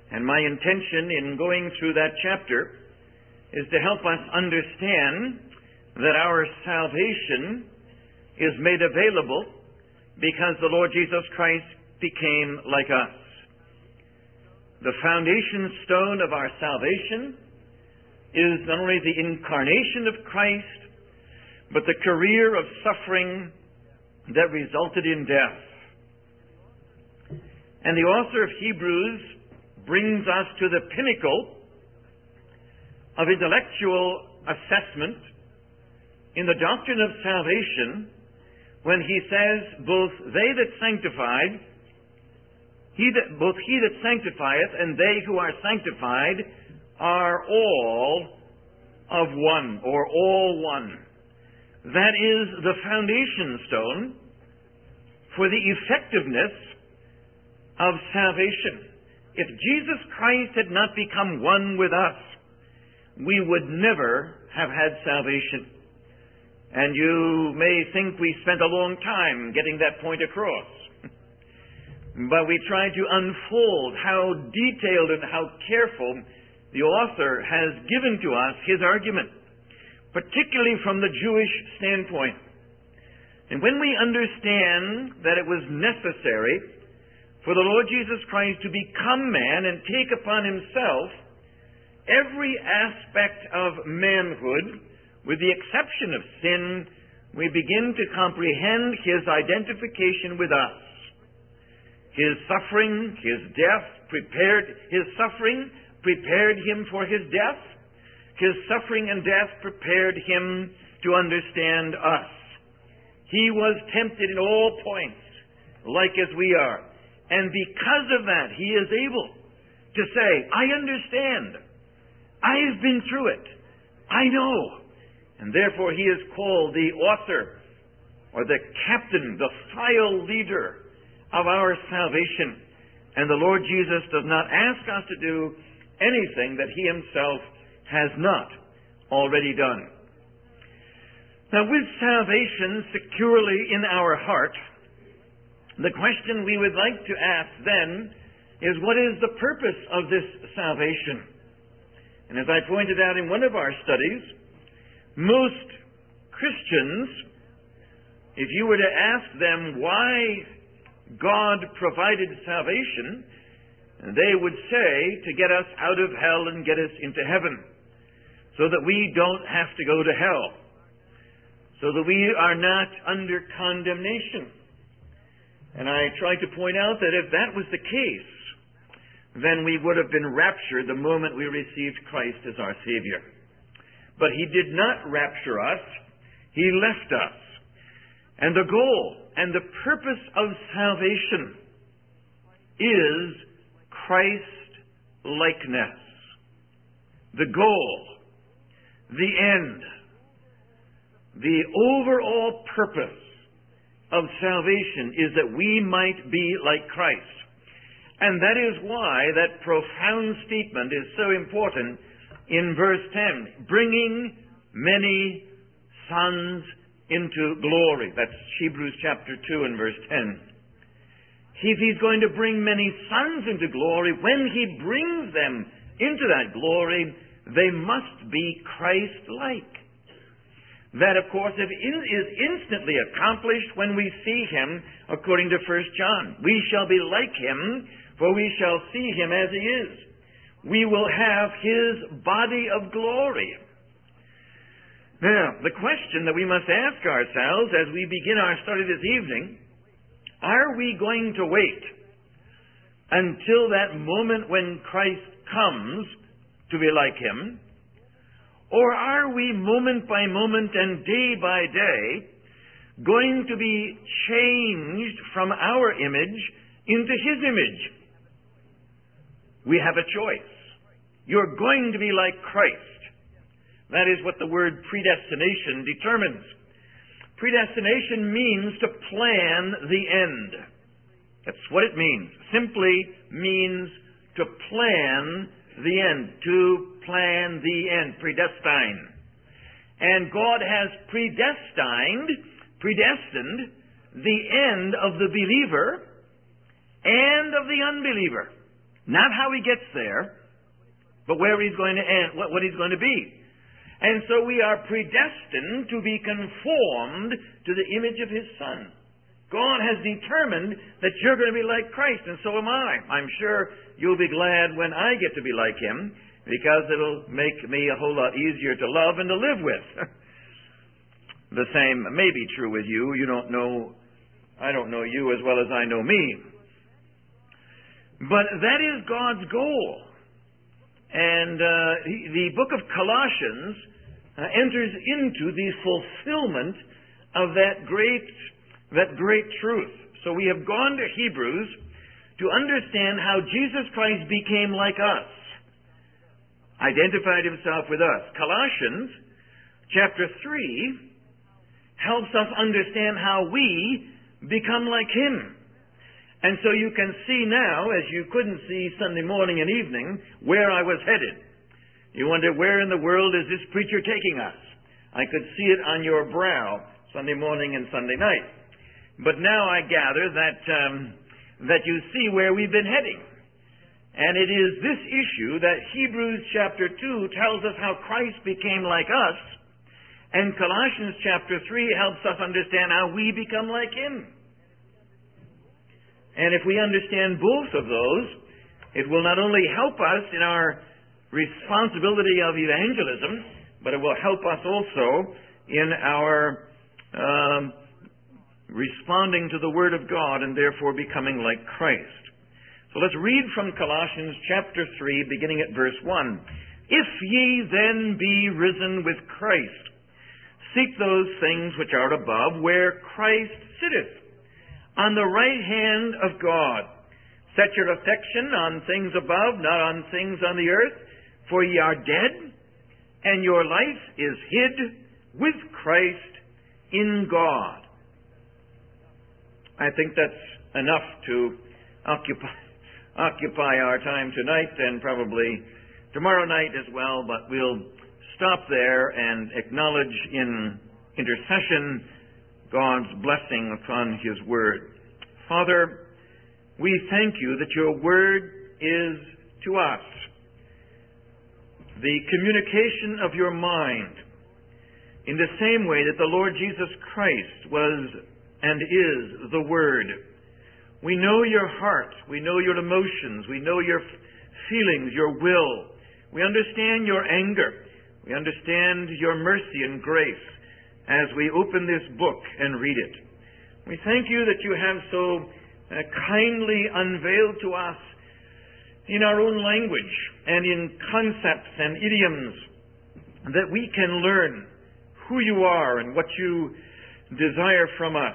And my intention in going through that chapter is to help us understand that our salvation is made available because the Lord Jesus Christ became like us. The foundation stone of our salvation is not only the incarnation of Christ, but the career of suffering that resulted in death. And the author of Hebrews brings us to the pinnacle of intellectual assessment in the doctrine of salvation when he says, both he that sanctifieth and they who are sanctified are all of one, or all one. That is the foundation stone for the effectiveness of salvation. If Jesus Christ had not become one with us, we would never have had salvation. And you may think we spent a long time getting that point across. But we tried to unfold how detailed and how careful the author has given to us his argument, particularly from the Jewish standpoint. And when we understand that it was necessary for the Lord Jesus Christ to become man and take upon himself every aspect of manhood, with the exception of sin, we begin to comprehend his identification with us. His suffering, his death prepared him for his death. His suffering and death prepared him to understand us. He was tempted in all points, like as we are. And because of that, he is able to say, I understand. I've been through it. I know. And therefore he is called the author, or the captain, the file leader of our salvation. And the Lord Jesus does not ask us to do anything that he himself has not already done. Now, with salvation securely in our heart, the question we would like to ask then is, what is the purpose of this salvation? And as I pointed out in one of our studies, most Christians, if you were to ask them why God provided salvation, they would say to get us out of hell and get us into heaven, so that we don't have to go to hell, so that we are not under condemnation. And I tried to point out that if that was the case, then we would have been raptured the moment we received Christ as our Savior. But he did not rapture us. He left us. And the goal and the purpose of salvation is Christ-likeness. The goal, the end, the overall purpose of salvation is that we might be like Christ. And that is why that profound statement is so important in verse 10, bringing many sons into glory. That's Hebrews chapter 2 and verse 10. If he's going to bring many sons into glory, when he brings them into that glory, they must be Christ-like. That, of course, is instantly accomplished when we see him, according to 1 John. We shall be like him, for we shall see him as he is. We will have his body of glory. Now, the question that we must ask ourselves as we begin our study this evening, are we going to wait until that moment when Christ comes to be like him? Or are we moment by moment and day by day going to be changed from our image into his image? We have a choice. You're going to be like Christ. That is what the word predestination determines. Predestination means to plan the end. That's what it means. Simply means to plan the end. To plan the end. Predestine. And God has predestined the end of the believer and of the unbeliever. Not how he gets there, but where he's going to end, what he's going to be. And so we are predestined to be conformed to the image of his Son. God has determined that you're going to be like Christ, and so am I. I'm sure you'll be glad when I get to be like him, because it'll make me a whole lot easier to love and to live with. The same may be true with you. I don't know you as well as I know me. But that is God's goal. And the book of Colossians enters into the fulfillment of that great truth. So we have gone to Hebrews to understand how Jesus Christ became like us, identified himself with us. Colossians chapter 3 helps us understand how we become like him. And so you can see now, as you couldn't see Sunday morning and evening, where I was headed. You wonder, where in the world is this preacher taking us? I could see it on your brow Sunday morning and Sunday night. But now I gather that you see where we've been heading. And it is this issue that Hebrews chapter 2 tells us how Christ became like us, and Colossians chapter 3 helps us understand how we become like him. And if we understand both of those, it will not only help us in our responsibility of evangelism, but it will help us also in our responding to the Word of God and therefore becoming like Christ. So let's read from Colossians chapter 3, beginning at verse 1. If ye then be risen with Christ, seek those things which are above, where Christ sitteth, on the right hand of God. Set your affection on things above, not on things on the earth, for ye are dead, and your life is hid with Christ in God. I think that's enough to occupy our time tonight and probably tomorrow night as well, but we'll stop there and acknowledge in intercession God's blessing upon his word. Father, we thank you that your word is to us the communication of your mind, in the same way that the Lord Jesus Christ was and is the Word. We know your heart, we know your emotions, we know your feelings, your will. We understand your anger, we understand your mercy and grace as we open this book and read it. We thank you that you have so kindly unveiled to us in our own language and in concepts and idioms that we can learn who you are and what you desire from us.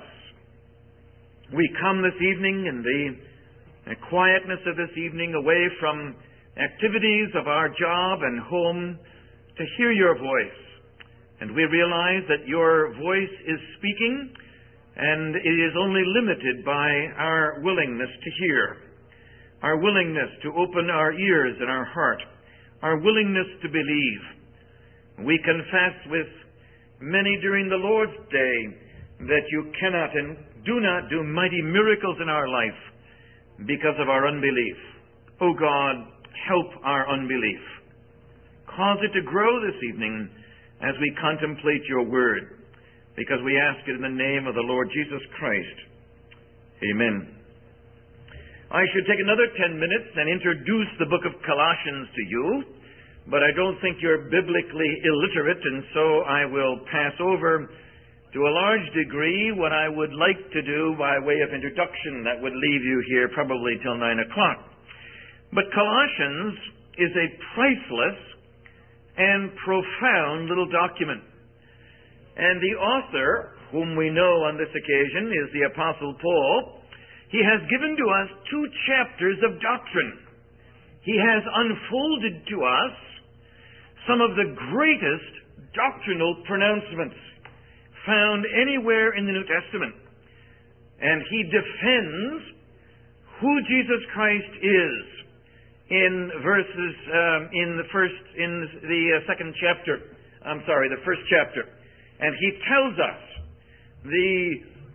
We come this evening in the quietness of this evening, away from activities of our job and home, to hear your voice. And we realize that your voice is speaking, and it is only limited by our willingness to hear, our willingness to open our ears and our heart, our willingness to believe. We confess with many during the Lord's Day that you cannot and do not do mighty miracles in our life because of our unbelief. Oh God, help our unbelief. Cause it to grow this evening as we contemplate your word, because we ask it in the name of the Lord Jesus Christ. Amen. I should take another 10 minutes and introduce the book of Colossians to you, but I don't think you're biblically illiterate, and so I will pass over to a large degree what I would like to do by way of introduction that would leave you here probably till 9 o'clock. But Colossians is a priceless and profound little document. And the author, whom we know on this occasion, is the Apostle Paul. He has given to us 2 chapters of doctrine. He has unfolded to us some of the greatest doctrinal pronouncements found anywhere in the New Testament. And he defends who Jesus Christ is in the first chapter. And he tells us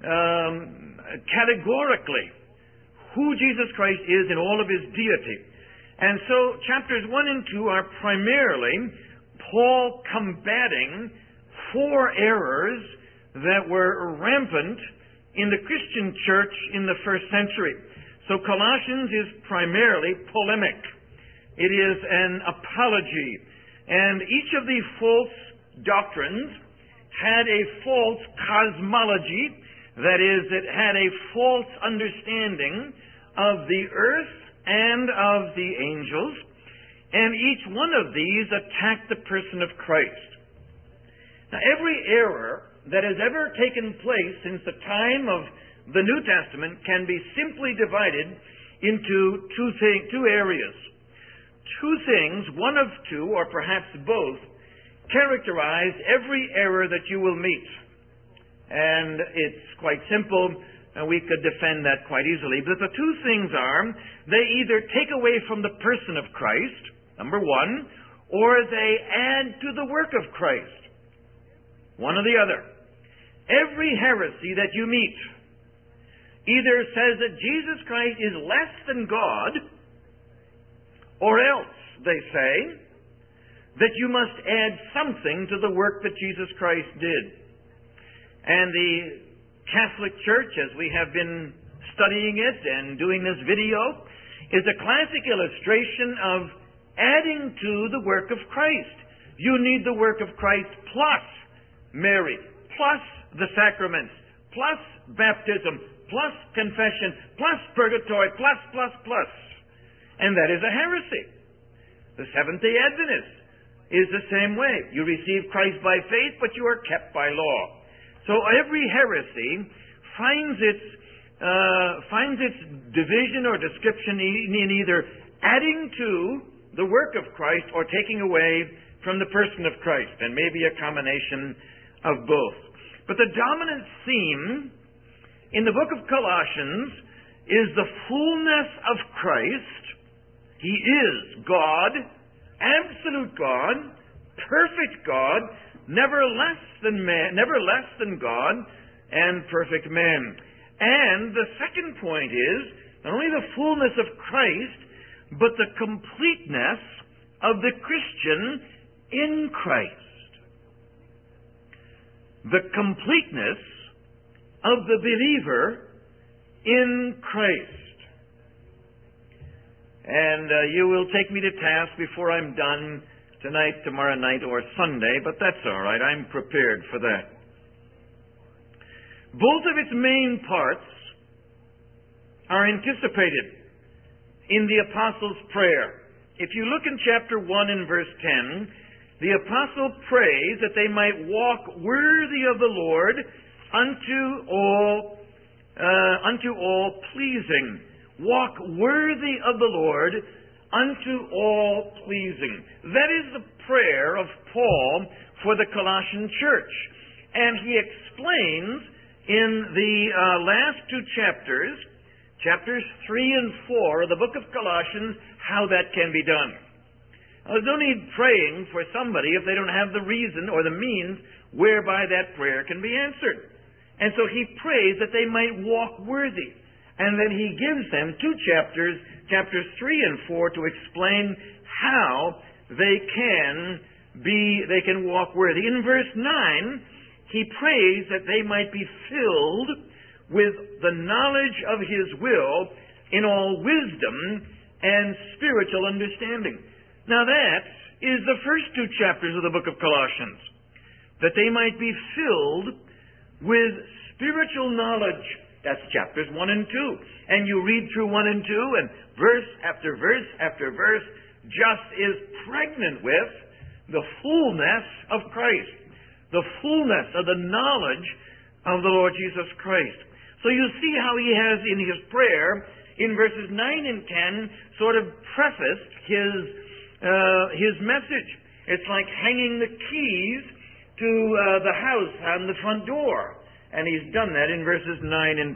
categorically who Jesus Christ is in all of his deity. And so chapters 1 and 2 are primarily Paul combating 4 errors that were rampant in the Christian church in the first century. So Colossians is primarily polemic. It is an apology. And each of the false doctrines had a false cosmology. That is, it had a false understanding of the earth and of the angels. And each one of these attacked the person of Christ. Now, every error that has ever taken place since the time of the New Testament can be simply divided into two areas. Two things, one of two, or perhaps both, characterize every error that you will meet. And it's quite simple, and we could defend that quite easily. But the two things are, they either take away from the person of Christ, number one, or they add to the work of Christ. One or the other. Every heresy that you meet either says that Jesus Christ is less than God, or else, they say, that you must add something to the work that Jesus Christ did. And the Catholic Church, as we have been studying it and doing this video, is a classic illustration of adding to the work of Christ. You need the work of Christ plus Mary, plus the sacraments, plus baptism, plus confession, plus purgatory, plus. And that is a heresy. The Seventh-day Adventist is the same way. You receive Christ by faith, but you are kept by law. So every heresy finds its division or description in either adding to the work of Christ or taking away from the person of Christ, and maybe a combination of both. But the dominant theme in the book of Colossians is the fullness of Christ. He is God, absolute God, perfect God, never less than man, never less than God, and perfect man. And the second point is not only the fullness of Christ, but the completeness of the Christian in Christ. The completeness of the believer in Christ. And you will take me to task before I'm done tonight, tomorrow night, or Sunday, but that's all right. I'm prepared for that. Both of its main parts are anticipated in the Apostles' prayer. If you look in chapter 1 and verse 10, the Apostle prays that they might walk worthy of the Lord unto all pleasing. Walk worthy of the Lord unto all pleasing. That is the prayer of Paul for the Colossian church. And he explains in the last two chapters, chapters 3 and 4 of the book of Colossians, how that can be done. Now, there's no need praying for somebody if they don't have the reason or the means whereby that prayer can be answered. And so he prays that they might walk worthy. And then he gives them two chapters, chapters 3 and 4, to explain how they can walk worthy. In verse 9, he prays that they might be filled with the knowledge of his will in all wisdom and spiritual understanding. Now that is the first two chapters of the book of Colossians. That they might be filled with spiritual knowledge. That's chapters 1 and 2. And you read through 1 and 2, and verse after verse after verse just is pregnant with the fullness of Christ. The fullness of the knowledge of the Lord Jesus Christ. So you see how he has in his prayer, in verses 9 and 10, sort of prefaced his message. It's like hanging the keys to the house on the front door. And he's done that in verses 9 and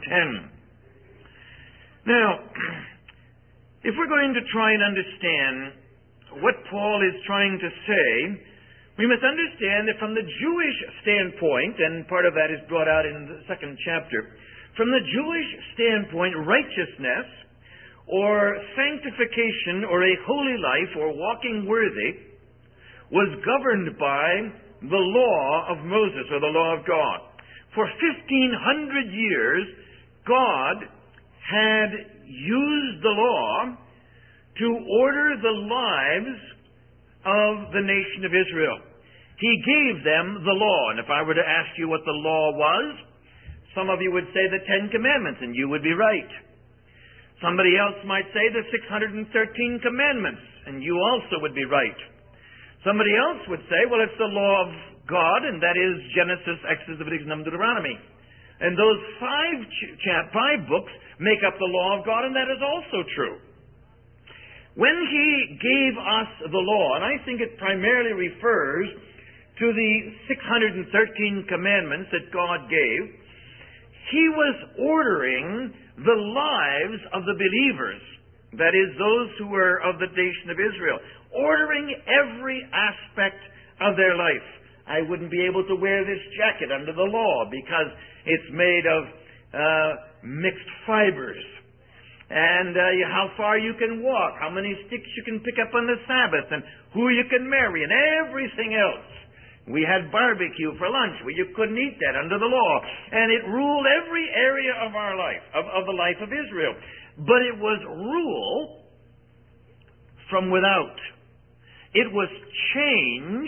10. Now, if we're going to try and understand what Paul is trying to say, we must understand that from the Jewish standpoint, and part of that is brought out in the second chapter, from the Jewish standpoint, righteousness or sanctification, or a holy life, or walking worthy, was governed by the law of Moses, or the law of God. For 1,500 years, God had used the law to order the lives of the nation of Israel. He gave them the law. And if I were to ask you what the law was, some of you would say the Ten Commandments, and you would be right. Somebody else might say the 613 Commandments, and you also would be right. Somebody else would say, well, it's the law of God, and that is Genesis, Exodus, Leviticus, Numbers, Deuteronomy. And those five books make up the law of God, and that is also true. When He gave us the law, and I think it primarily refers to the 613 commandments that God gave, He was ordering the lives of the believers, that is, those who were of the nation of Israel, ordering every aspect of their life. I wouldn't be able to wear this jacket under the law because it's made of mixed fibers. And how far you can walk, how many sticks you can pick up on the Sabbath, and who you can marry, and everything else. We had barbecue for lunch. Well, you couldn't eat that under the law. And it ruled every area of our life, of the life of Israel. But it was rule from without. It was change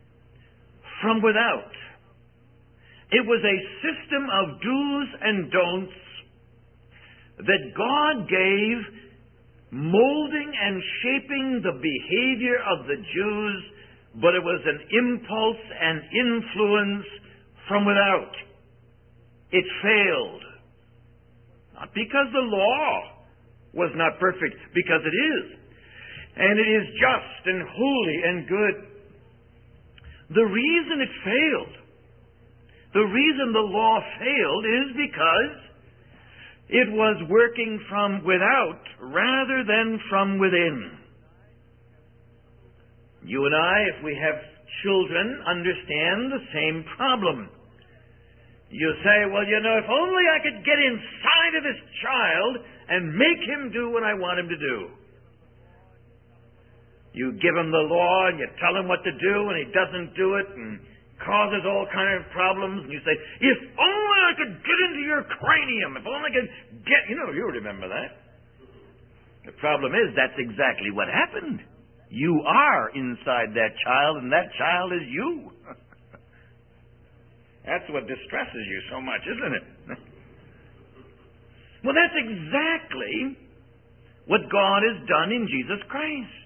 from without. It was a system of do's and don'ts that God gave, molding and shaping the behavior of the Jews, but it was an impulse and influence from without. It failed. Not because the law was not perfect, because it is. And it is just and holy and good. The reason it failed, the reason the law failed is because it was working from without rather than from within. You and I, if we have children, understand the same problem. You say, well, if only I could get inside of this child and make him do what I want him to do. You give him the law and you tell him what to do and he doesn't do it and causes all kinds of problems. And you say, if only I could get into your cranium, if only I could get... you remember that. The problem is that's exactly what happened. You are inside that child, and that child is you. That's what distresses you so much, isn't it? Well, that's exactly what God has done in Jesus Christ.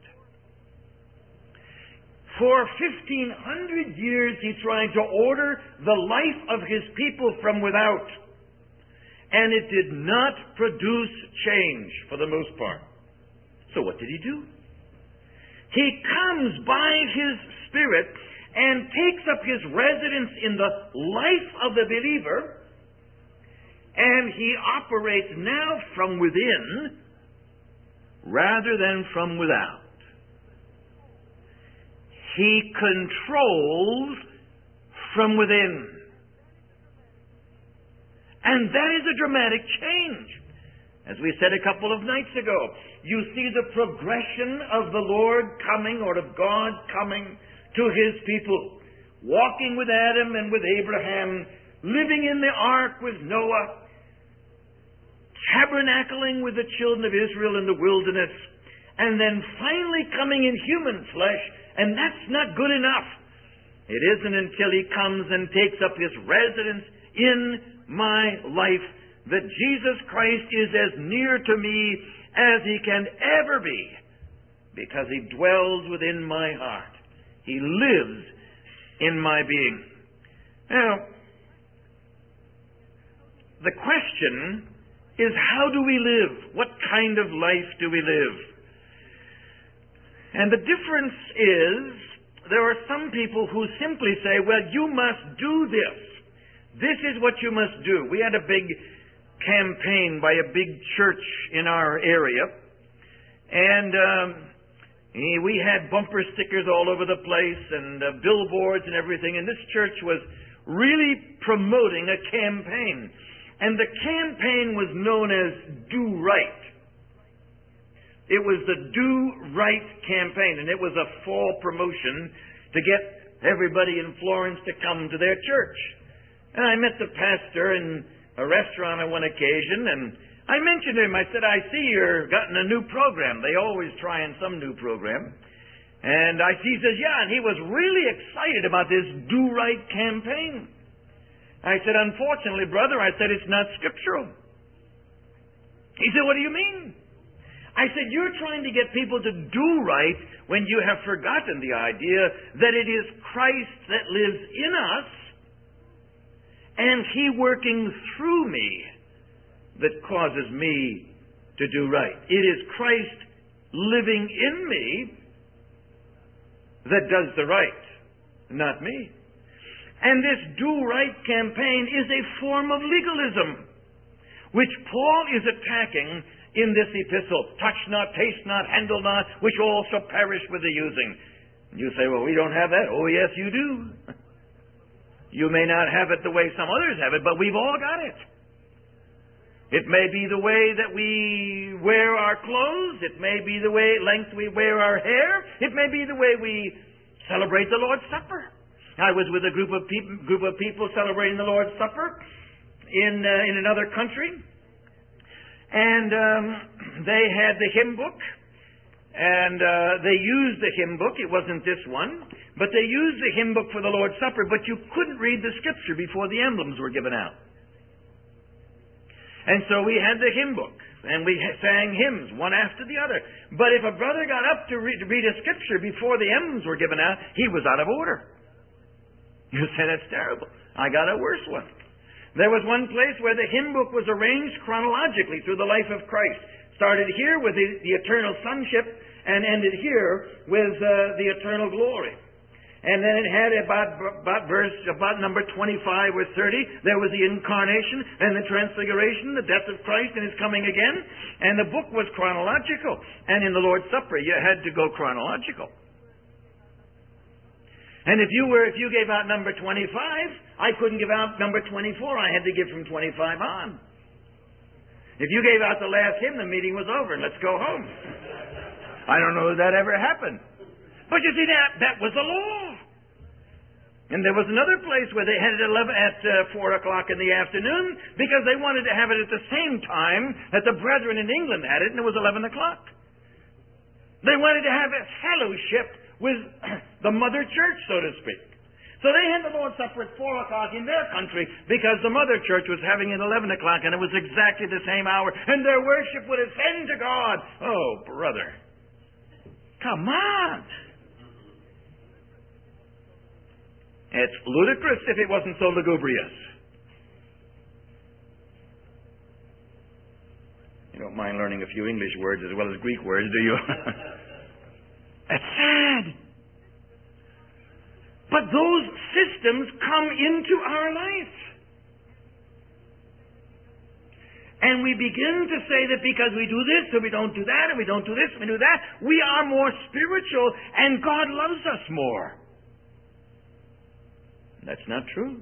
For 1,500 years, He tried to order the life of His people from without. And it did not produce change for the most part. So what did He do? He comes by His Spirit and takes up His residence in the life of the believer, and He operates now from within rather than from without. He controls from within. And that is a dramatic change. As we said a couple of nights ago, you see the progression of the Lord coming, or of God coming to His people, walking with Adam and with Abraham, living in the ark with Noah, tabernacling with the children of Israel in the wilderness, and then finally coming in human flesh, and that's not good enough. It isn't until He comes and takes up His residence in my life that Jesus Christ is as near to me as He can ever be, because He dwells within my heart. He lives in my being. Now, the question is, how do we live? What kind of life do we live? And the difference is, there are some people who simply say, well, you must do this. This is what you must do. We had a big campaign by a big church in our area, and we had bumper stickers all over the place and billboards and everything, and this church was really promoting a campaign, and the campaign was known as Do Right. It was the Do Right campaign, and it was a fall promotion to get everybody in Florence to come to their church. And I met the pastor in a restaurant on one occasion, and I mentioned to him, I said, I see you're gotten a new program. They always try in some new program. And he says, yeah, and he was really excited about this Do Right campaign. I said, unfortunately, brother, I said, it's not scriptural. He said, what do you mean? I said, you're trying to get people to do right when you have forgotten the idea that it is Christ that lives in us and He working through me that causes me to do right. It is Christ living in me that does the right, not me. And this Do Right campaign is a form of legalism, which Paul is attacking in this epistle. Touch not, taste not, handle not, which all shall perish with the using. You say, well, we don't have that. Oh, yes, you do. You may not have it the way some others have it, but we've all got it. It may be the way that we wear our clothes. It may be the length we wear our hair. It may be the way we celebrate the Lord's Supper. I was with a group of people celebrating the Lord's Supper in another country, and they had the hymn book, and they used the hymn book. It wasn't this one, but they used the hymn book for the Lord's Supper, but you couldn't read the Scripture before the emblems were given out. And so we had the hymn book, and we sang hymns one after the other. But if a brother got up to read a Scripture before the emblems were given out, he was out of order. You say, that's terrible. I got a worse one. There was one place where the hymn book was arranged chronologically through the life of Christ. Started here with the eternal sonship and ended here with the eternal glory. And then it had about number 25 or 30, there was the incarnation and the transfiguration, the death of Christ and His coming again. And the book was chronological. And in the Lord's Supper, you had to go chronological. And if you gave out number 25, I couldn't give out number 24. I had to give from 25 on. If you gave out the last hymn, the meeting was over and let's go home. I don't know if that ever happened. But you see, that was the law. And there was another place where they had it at 4 o'clock in the afternoon because they wanted to have it at the same time that the brethren in England had it, and it was 11 o'clock. They wanted to have a fellowship with the mother church, so to speak. So they had the Lord's Supper at 4 o'clock in their country because the mother church was having it at 11 o'clock, and it was exactly the same hour, and their worship would ascend to God. Oh, brother. Come on. It's ludicrous if it wasn't so lugubrious. You don't mind learning a few English words as well as Greek words, do you? It's sad. But those systems come into our life. And we begin to say that because we do this, and we don't do that, and we don't do this, and we do that, we are more spiritual, and God loves us more. That's not true.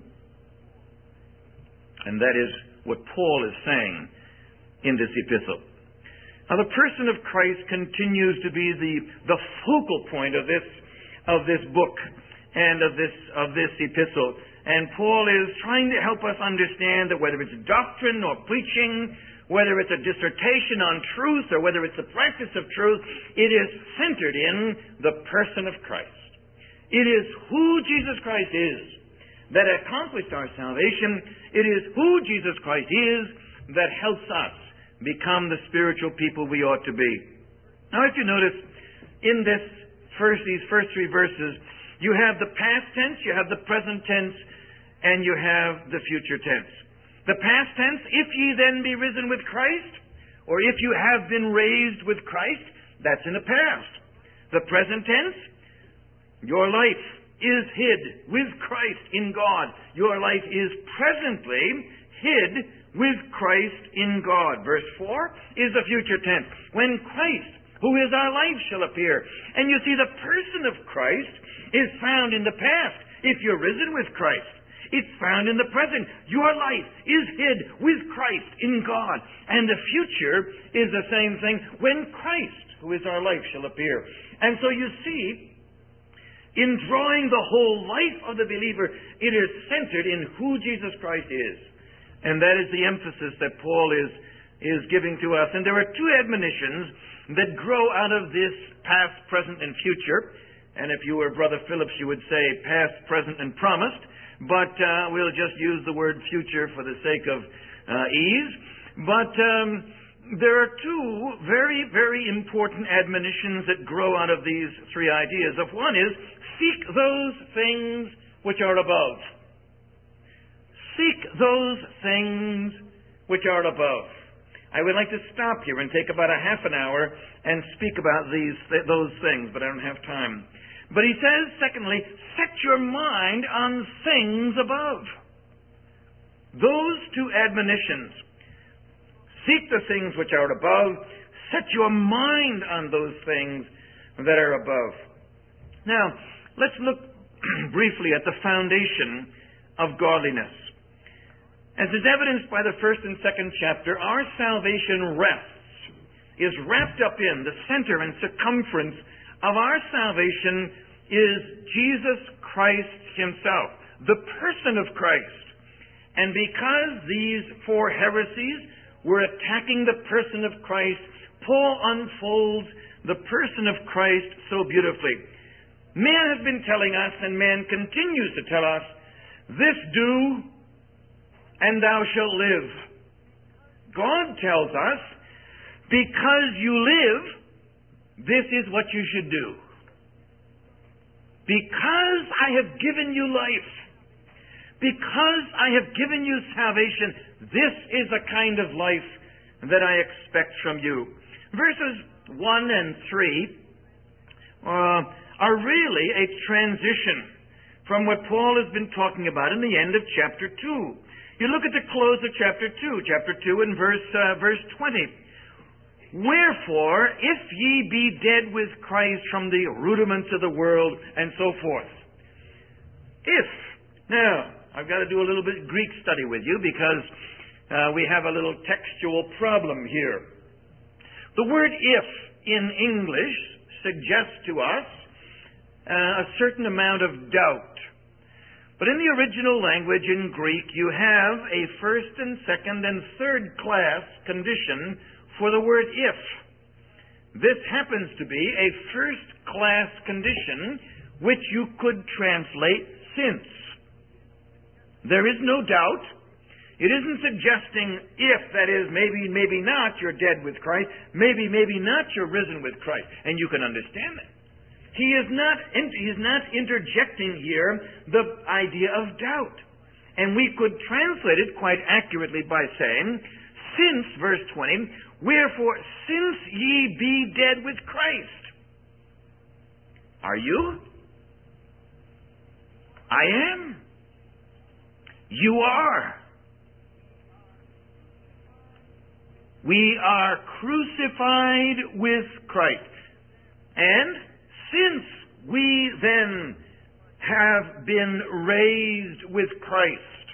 And that is what Paul is saying in this epistle. Now, the person of Christ continues to be the focal point of this book and of this epistle. And Paul is trying to help us understand that whether it's doctrine or preaching, whether it's a dissertation on truth or whether it's the practice of truth, it is centered in the person of Christ. It is who Jesus Christ is that accomplished our salvation. It is who Jesus Christ is that helps us become the spiritual people we ought to be. Now, if you notice, in these first three verses, you have the past tense, you have the present tense, and you have the future tense. The past tense, if ye then be risen with Christ, or if you have been raised with Christ, that's in the past. The present tense, your life is hid with Christ in God. Your life is presently hid with Christ in God. Verse 4 is the future tense. When Christ, who is our life, shall appear. And you see, the person of Christ is found in the past. If you're risen with Christ, it's found in the present. Your life is hid with Christ in God. And the future is the same thing. When Christ, who is our life, shall appear. And so you see, in drawing the whole life of the believer, it is centered in who Jesus Christ is. And that is the emphasis that Paul is giving to us. And there are two admonitions that grow out of this past, present, and future. And if you were Brother Phillips, you would say past, present, and promised. But we'll just use the word future for the sake of ease. But there are two very, very important admonitions that grow out of these three ideas. Of one is, seek those things which are above. Seek those things which are above. I would like to stop here and take about a half an hour and speak about those things, but I don't have time. But he says, secondly, set your mind on things above. Those two admonitions. Seek the things which are above. Set your mind on those things that are above. Now, let's look briefly at the foundation of godliness. As is evidenced by the first and second chapter, our salvation is wrapped up in the center and circumference of our salvation is Jesus Christ himself, the person of Christ. And because these four heresies were attacking the person of Christ, Paul unfolds the person of Christ so beautifully. Man has been telling us, and man continues to tell us, this do, and thou shalt live. God tells us, because you live, this is what you should do. Because I have given you life, because I have given you salvation, this is the kind of life that I expect from you. Verses 1 and 3 are really a transition from what Paul has been talking about in the end of chapter 2. You look at the close of chapter 2 and verse 20. Wherefore, if ye be dead with Christ from the rudiments of the world, and so forth. If. Now, I've got to do a little bit of Greek study with you because we have a little textual problem here. The word if in English suggests to us a certain amount of doubt. But in the original language in Greek, you have a first and second and third class condition for the word if. This happens to be a first class condition which you could translate since. There is no doubt. It isn't suggesting if, that is, maybe, maybe not, you're dead with Christ. Maybe, maybe not, you're risen with Christ. And you can understand that. He is not interjecting here the idea of doubt. And we could translate it quite accurately by saying, since, verse 20, wherefore, since ye be dead with Christ. Are you? I am. You are. We are crucified with Christ. And since we then have been raised with Christ,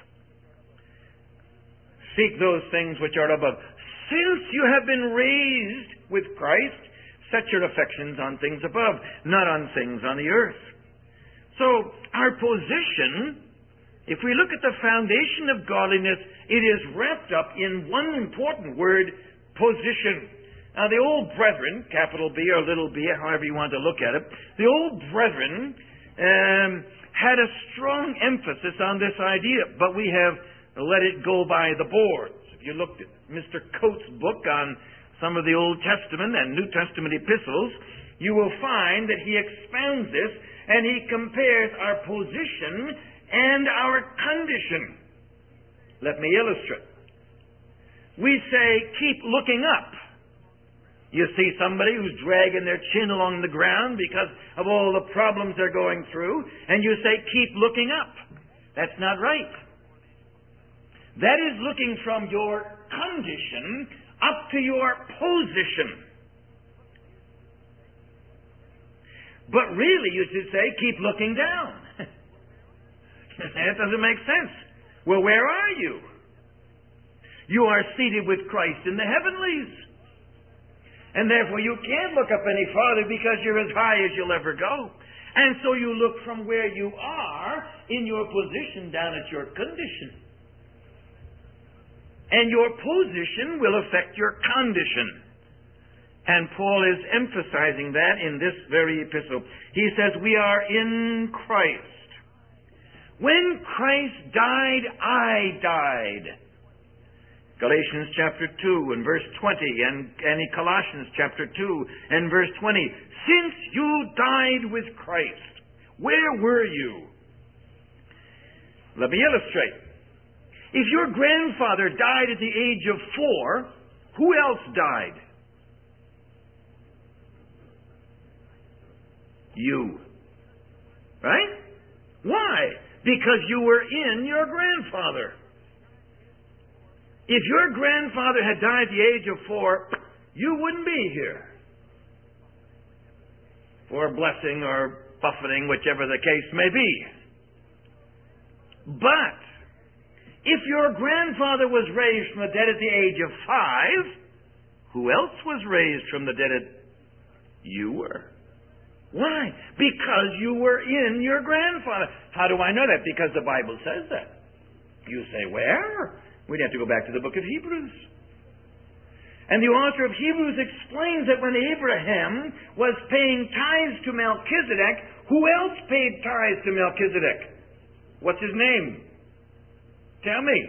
seek those things which are above. Since you have been raised with Christ, set your affections on things above, not on things on the earth. So, our position, if we look at the foundation of godliness, it is wrapped up in one important word, position. Now, the old brethren, capital B or little b, however you want to look at it, the old brethren had a strong emphasis on this idea, but we have let it go by the boards. If you looked at Mr. Coates' book on some of the Old Testament and New Testament epistles, you will find that he expounds this and he compares our position and our condition. Let me illustrate. We say, keep looking up. You see somebody who's dragging their chin along the ground because of all the problems they're going through, and you say, keep looking up. That's not right. That is looking from your condition up to your position. But really, you should say, keep looking down. That doesn't make sense. Well, where are you? You are seated with Christ in the heavenlies. And therefore you can't look up any farther because you're as high as you'll ever go. And so you look from where you are in your position down at your condition. And your position will affect your condition. And Paul is emphasizing that in this very epistle. He says, we are in Christ. When Christ died, I died. Galatians chapter 2 and verse 20, and in Colossians chapter 2 and verse 20. Since you died with Christ, where were you? Let me illustrate. If your grandfather died at the age of 4, who else died? You. Right? Why? Because you were in your grandfather. If your grandfather had died at the age of 4, you wouldn't be here. For blessing or buffeting, whichever the case may be. But, if your grandfather was raised from the dead at the age of 5, who else was raised from the dead? You were. Why? Because you were in your grandfather. How do I know that? Because the Bible says that. You say, where? We'd have to go back to the book of Hebrews. And the author of Hebrews explains that when Abraham was paying tithes to Melchizedek, who else paid tithes to Melchizedek? What's his name? Tell me.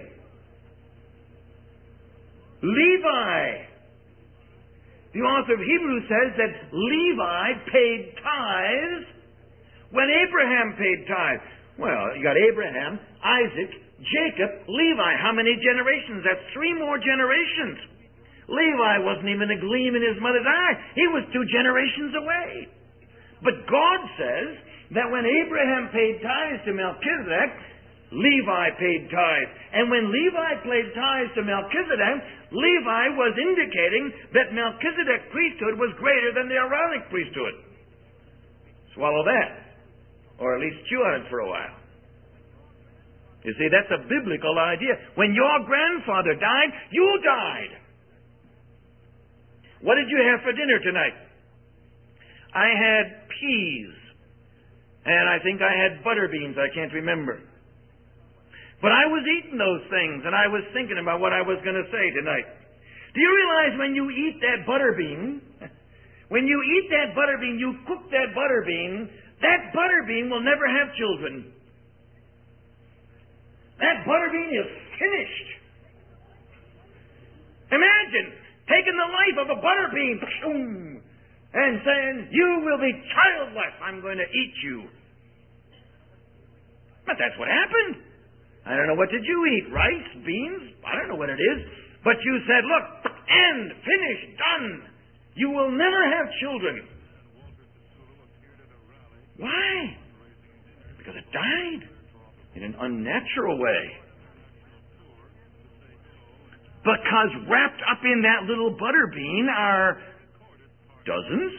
Levi. The author of Hebrews says that Levi paid tithes when Abraham paid tithes. Well, you got Abraham, Isaac, Jacob, Levi. How many generations? That's 3 more generations. Levi wasn't even a gleam in his mother's eye. He was 2 generations away. But God says that when Abraham paid tithes to Melchizedek, Levi paid tithes. And when Levi paid tithes to Melchizedek, Levi was indicating that Melchizedek priesthood was greater than the Aaronic priesthood. Swallow that. Or at least chew on it for a while. You see, that's a biblical idea. When your grandfather died, you died. What did you have for dinner tonight? I had peas. And I think I had butter beans. I can't remember. But I was eating those things, and I was thinking about what I was going to say tonight. Do you realize when you eat that butter bean, you cook that butter bean will never have children. That butter bean is finished. Imagine taking the life of a butter bean and saying, you will be childless. I'm going to eat you. But that's what happened. I don't know, what did you eat? Rice? Beans? I don't know what it is. But you said, look, end, finish, done. You will never have children. Why? Because it died in an unnatural way. Because wrapped up in that little butter bean are dozens,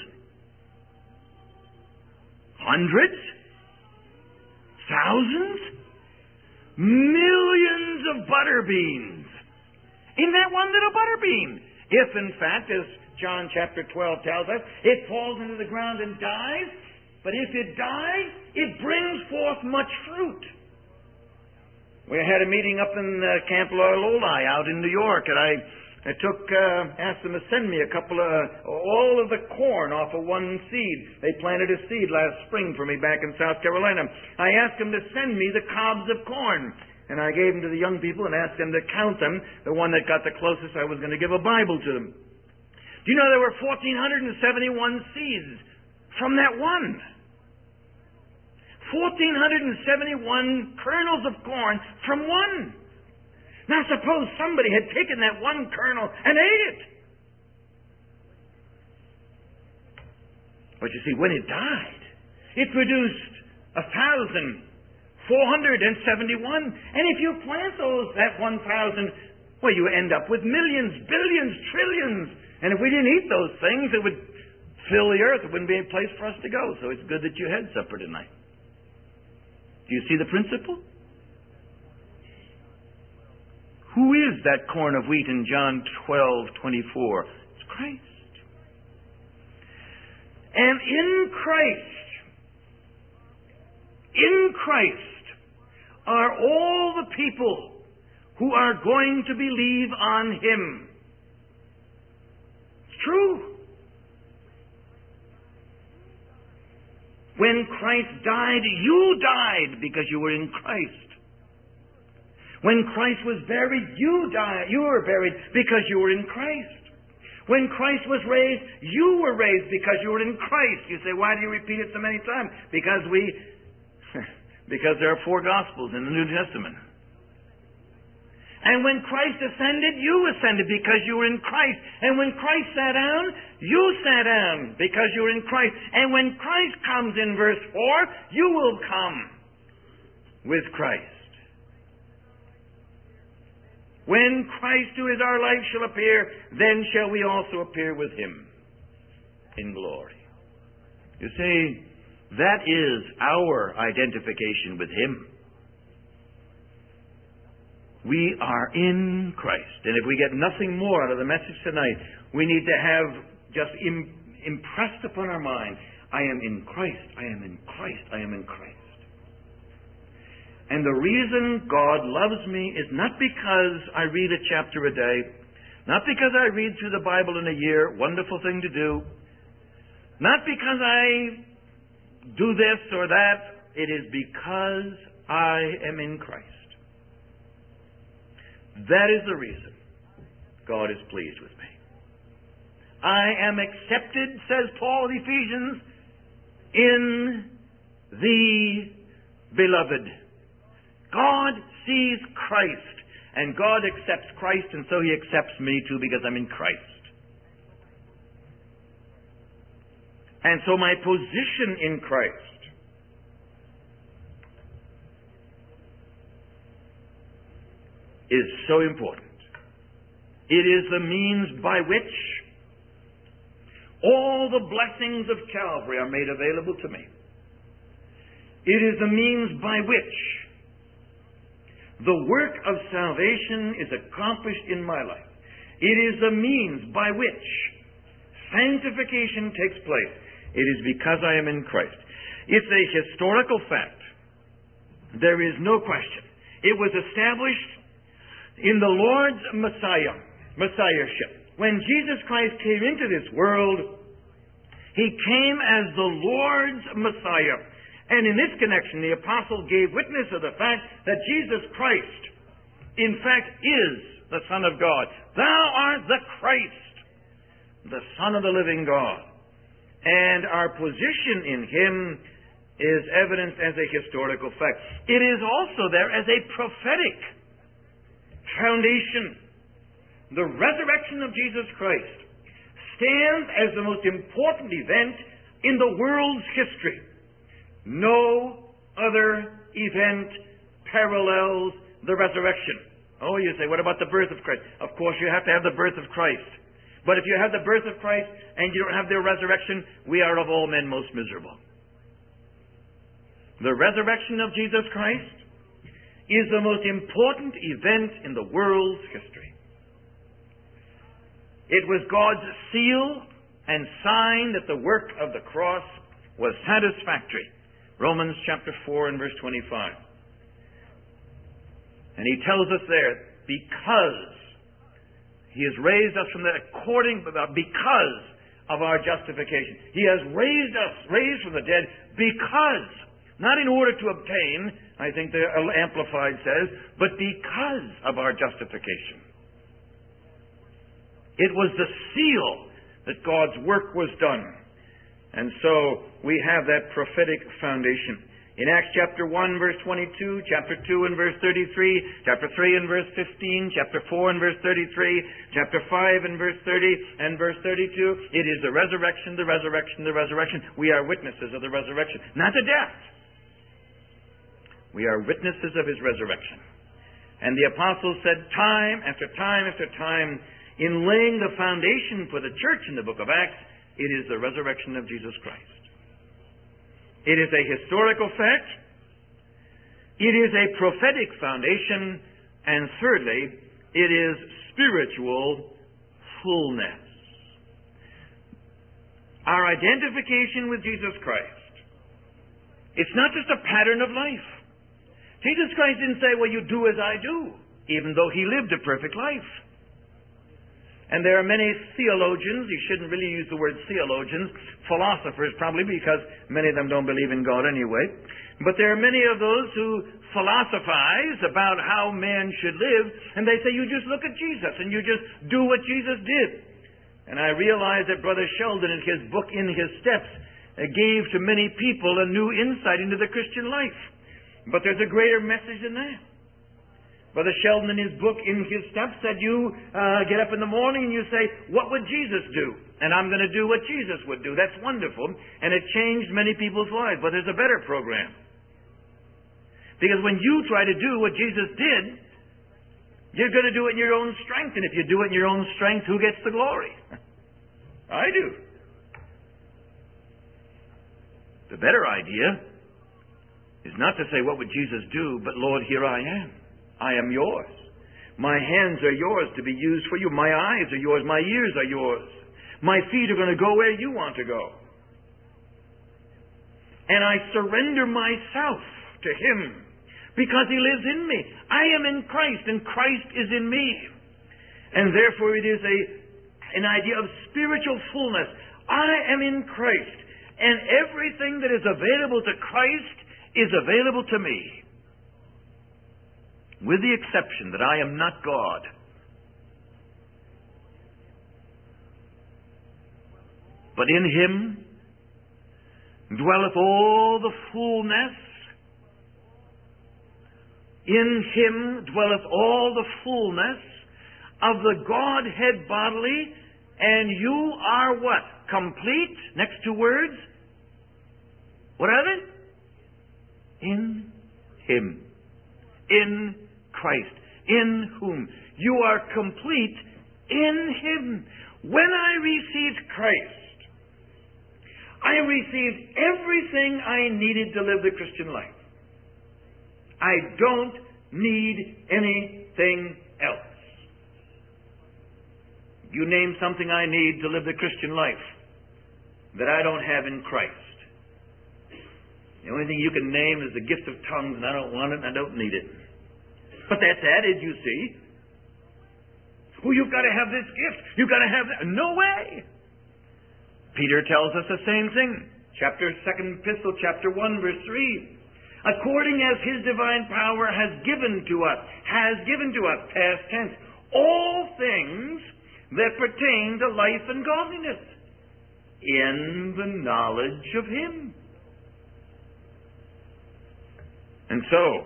hundreds, thousands, millions of butter beans in that one little butter bean. If, in fact, as John chapter 12 tells us, it falls into the ground and dies, but if it dies, it brings forth much fruit. We had a meeting up in Camp Loyaloli out in New York, and I asked them to send me all of the corn off of one seed. They planted a seed last spring for me back in South Carolina. I asked them to send me the cobs of corn, and I gave them to the young people and asked them to count them. The one that got the closest, I was going to give a Bible to them. Do you know there were 1,471 seeds from that one? 1,471 kernels of corn from one. Now suppose somebody had taken that one kernel and ate it. But you see, when it died, it produced 1,471. And if you plant that 1,000, well, you end up with millions, billions, trillions. And if we didn't eat those things, it would fill the earth. It wouldn't be a place for us to go. So it's good that you had supper tonight. Do you see the principle? Who is that corn of wheat in John 12:24? It's Christ. And in Christ are all the people who are going to believe on Him. It's true. When Christ died, you died because you were in Christ. When Christ was buried, you died. You were buried because you were in Christ. When Christ was raised, you were raised because you were in Christ. You say, why do you repeat it so many times? Because there are 4 Gospels in the New Testament. And when Christ ascended, you ascended because you were in Christ. And when Christ sat down, you sat down because you were in Christ. And when Christ comes in verse 4, you will come with Christ. When Christ, who is our life, shall appear, then shall we also appear with Him in glory. You see, that is our identification with Him. We are in Christ. And if we get nothing more out of the message tonight, we need to have just impressed upon our mind, I am in Christ, I am in Christ, I am in Christ. And the reason God loves me is not because I read a chapter a day, not because I read through the Bible in a year, wonderful thing to do, not because I do this or that. It is because I am in Christ. That is the reason God is pleased with me. I am accepted, says Paul in Ephesians, in the beloved. God sees Christ, and God accepts Christ, and so He accepts me too because I'm in Christ. And so my position in Christ is so important. It is the means by which all the blessings of Calvary are made available to me. It is the means by which the work of salvation is accomplished in my life. It is the means by which sanctification takes place. It is because I am in Christ. It's a historical fact. There is no question. It was established in the Lord's Messiahship. When Jesus Christ came into this world, He came as the Lord's Messiah. And in this connection, the apostle gave witness of the fact that Jesus Christ, in fact, is the Son of God. Thou art the Christ, the Son of the living God. And our position in Him is evidenced as a historical fact. It is also there as a prophetic foundation. The resurrection of Jesus Christ stands as the most important event in the world's history. No other event parallels the resurrection. Oh, you say, what about the birth of Christ? Of course, you have to have the birth of Christ. But if you have the birth of Christ and you don't have the resurrection, we are of all men most miserable. The resurrection of Jesus Christ is the most important event in the world's history. It was God's seal and sign that the work of the cross was satisfactory. Romans chapter 4 and verse 25. And He tells us there, because He has raised us from the because of our justification. He has raised from the dead because, not in order to obtain, I think the Amplified says, but because of our justification. It was the seal that God's work was done. And so we have that prophetic foundation. In Acts chapter 1 verse 22, chapter 2 and verse 33, chapter 3 and verse 15, chapter 4 and verse 33, chapter 5 and verse 30 and verse 32, it is the resurrection, the resurrection, the resurrection. We are witnesses of the resurrection, not the death. We are witnesses of His resurrection. And the apostles said time after time after time, in laying the foundation for the church in the book of Acts, it is the resurrection of Jesus Christ. It is a historical fact. It is a prophetic foundation. And thirdly, it is spiritual fullness. our identification with Jesus Christ. It's not just a pattern of life. Jesus Christ didn't say, well, you do as I do, even though he lived a perfect life. And there are many theologians, you shouldn't really use the word theologians, philosophers probably, because many of them don't believe in God anyway. But there are many of those who philosophize about how man should live, and they say you just look at Jesus and you just do what Jesus did. And I realize that Brother Sheldon in his book, In His Steps, gave to many people a new insight into the Christian life. But there's a greater message than that. Brother Sheldon in his book, In His Steps, said you get up in the morning and you say, what would Jesus do? And I'm going to do what Jesus would do. That's wonderful. And it changed many people's lives. But there's a better program. Because when you try to do what Jesus did, you're going to do it in your own strength. And if you do it in your own strength, who gets the glory? I do. The better idea is not to say, what would Jesus do? But Lord, here I am. I am yours. My hands are yours to be used for you. My eyes are yours. My ears are yours. My feet are going to go where you want to go. And I surrender myself to Him because He lives in me. I am in Christ and Christ is in me. And therefore it is an idea of spiritual fullness. I am in Christ, and everything that is available to Christ is available to me. With the exception that I am not God. But in Him dwelleth all the fullness. In Him dwelleth all the fullness of the Godhead bodily, and you are what? Complete? Next two words. What are they? In Him. In Christ, in whom you are complete in Him. When I received Christ, I received everything I needed to live the Christian life. I don't need anything else. You name something I need to live the Christian life that I don't have in Christ. The only thing you can name is the gift of tongues, and I don't want it and I don't need it. But that's added, you see. Oh, you've got to have this gift. You've got to have that. No way. Peter tells us the same thing. Second Epistle, chapter 1, verse 3. According as His divine power has given to us, past tense, all things that pertain to life and godliness, in the knowledge of Him. And so,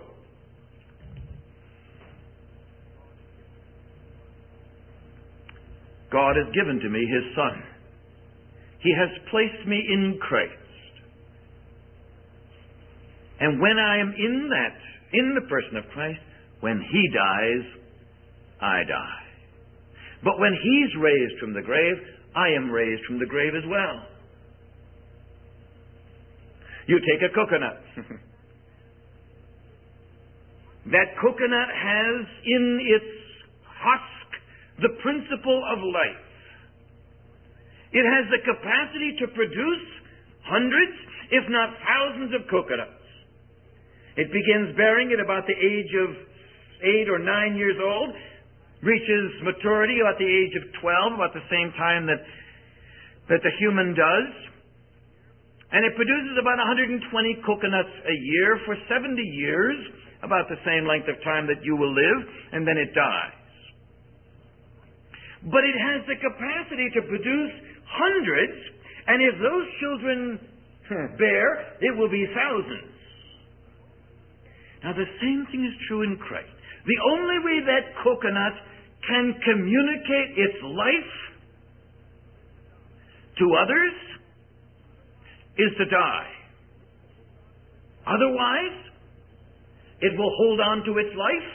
God has given to me His Son. He has placed me in Christ. And when I am in the person of Christ, when He dies, I die. But when He's raised from the grave, I am raised from the grave as well. You take a coconut. That coconut has in its husk the principle of life. It has the capacity to produce hundreds, if not thousands of coconuts. It begins bearing at about the age of 8 or 9 years old, reaches maturity about the age of 12, about the same time that the human does. And it produces about 120 coconuts a year for 70 years, about the same length of time that you will live, and then it dies. But it has the capacity to produce hundreds, and if those children bear, it will be thousands. Now the same thing is true in Christ. The only way that coconut can communicate its life to others is to die. Otherwise, it will hold on to its life.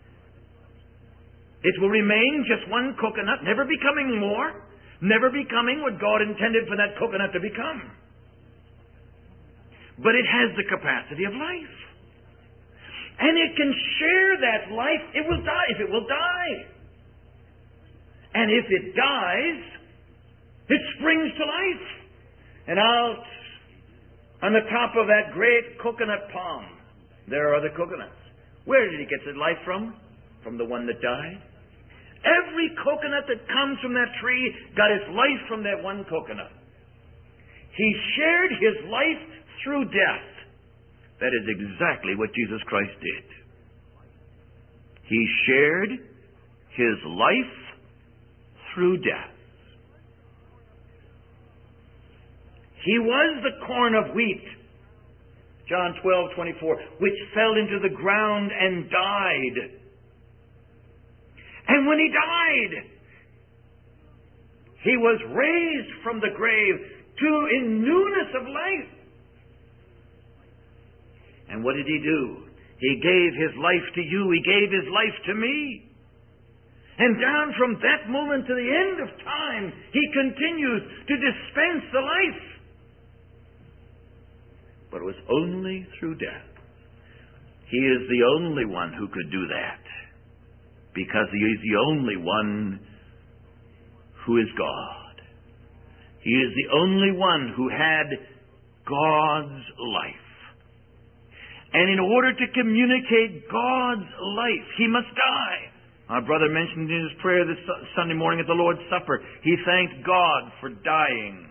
It will remain just one coconut, never becoming more, never becoming what God intended for that coconut to become. But it has the capacity of life. And it can share that life. It will die if it will die. And if it dies, it springs to life. And out on the top of that great coconut palm, there are the coconuts. Where did he get his life from? From the one that died. Every coconut that comes from that tree got its life from that one coconut. He shared his life through death. That is exactly what Jesus Christ did. He shared his life through death. He was the corn of wheat, John 12:24, which fell into the ground and died. And when he died, he was raised from the grave in newness of life. And what did he do? He gave his life to you. He gave his life to me. And down from that moment to the end of time, he continues to dispense the life. But it was only through death. He is the only one who could do that, because he is the only one who is God. He is the only one who had God's life. And in order to communicate God's life, he must die. Our brother mentioned in his prayer this Sunday morning at the Lord's Supper, he thanked God for dying